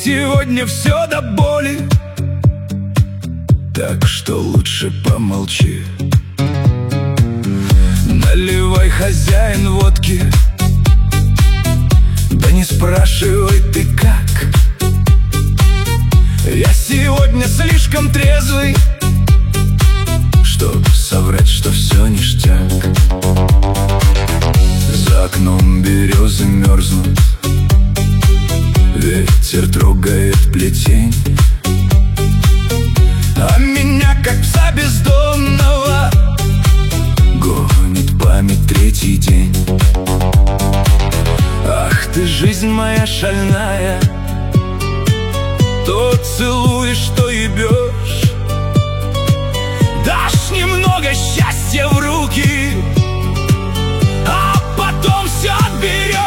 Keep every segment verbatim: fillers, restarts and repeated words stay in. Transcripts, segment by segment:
сегодня все до боли, так что лучше помолчи. Наливай, хозяин, водки, да не спрашивай ты как. Я сегодня слишком трезвый, чтоб соврать, что все ништяк. За окном березы мерзнут, ветер трогает плетень, а меня, как пса бездомного, гонит память третий день. Ах ты, жизнь моя шальная, то целуешь, то ебешь. Дашь немного счастья в руки, а потом все отберешь.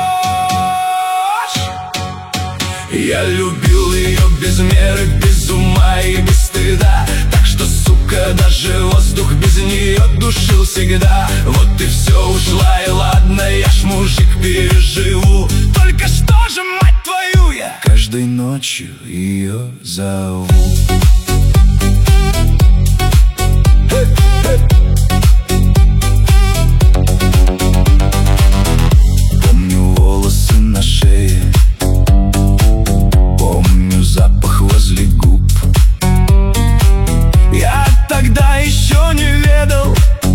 Я любил ее без меры, без ума и без стыда, так что, сука, даже воздух без нее душил всегда. Вот и все, ушла, и ладно, я ж мужик, переживу. Только что же, мать твою, я каждой ночью ее зову. Помню волосы на шее, помню запах возле губ. Я тогда еще не ведал,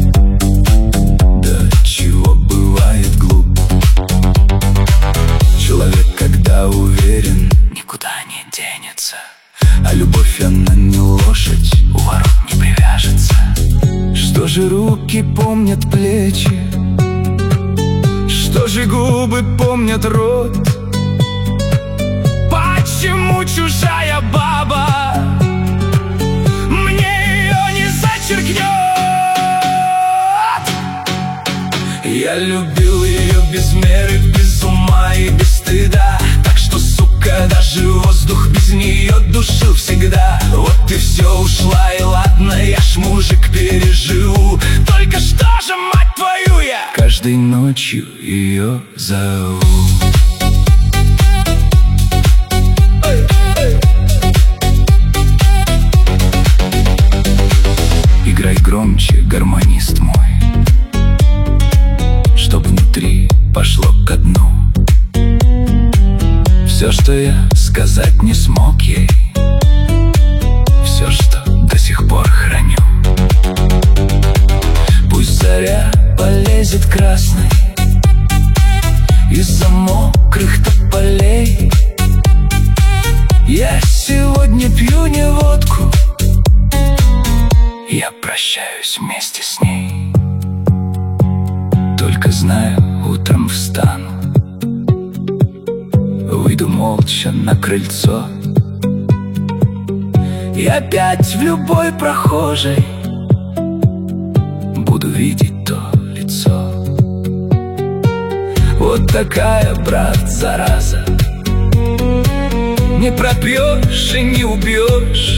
до чего бывает глуп. Человек, когда уверен, никуда не денется, а любовь, она не лошадь, у ворот не привяжется. Что же руки помнят плечи, что же губы помнят рот? Почему чужая баба мне ее не зачеркнет? Я любил ее без меры, без ума и без стыда, так что, сука, даже воздух без нее душил всегда. Вот и все, ушла, и ладно, я ж мужик, переживу. Только что же, мать твою, я каждой ночью ее зову. Играй громче, гармонист мой, чтоб внутри пошло ко дну все, что я сказать не смог ей, все, что до сих пор храню. Пусть заря полезет красной из-за мокрых тополей. Я сегодня пью не водку, я прощаюсь вместе с ней. Только знаю, утром встану, выйду молча на крыльцо, и опять в любой прохожей буду видеть то лицо. Вот такая, брат, зараза, не пропьешь и не убьешь.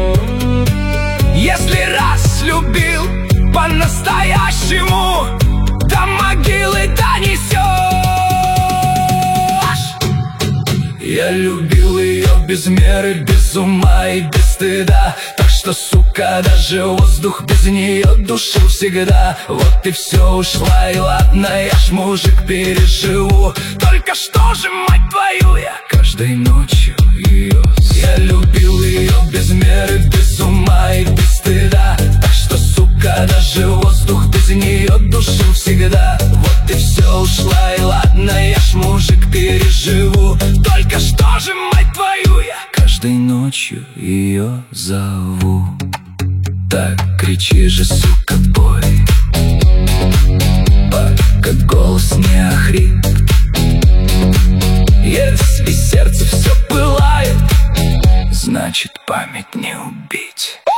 Если раз любил по-настоящему, до могилы донесешь. Я любил ее без меры, без ума и без стыда, так что, сука, даже воздух без нее душил всегда. Вот и все, ушла, и ладно, я ж мужик, переживу. Только что же, мать твою, я каждой ночью ее. Я любил ее без меры, без ума и без стыда, так что, сука, даже воздух без нее душил всегда. Вот и все, ушла, и ладно, я ж мужик, переживу. Только что же, мать твою, я каждой ночью ее зову. Так кричи же, сука, пой, пока голос не охрип. Если сердце все пылает, значит, память не убить.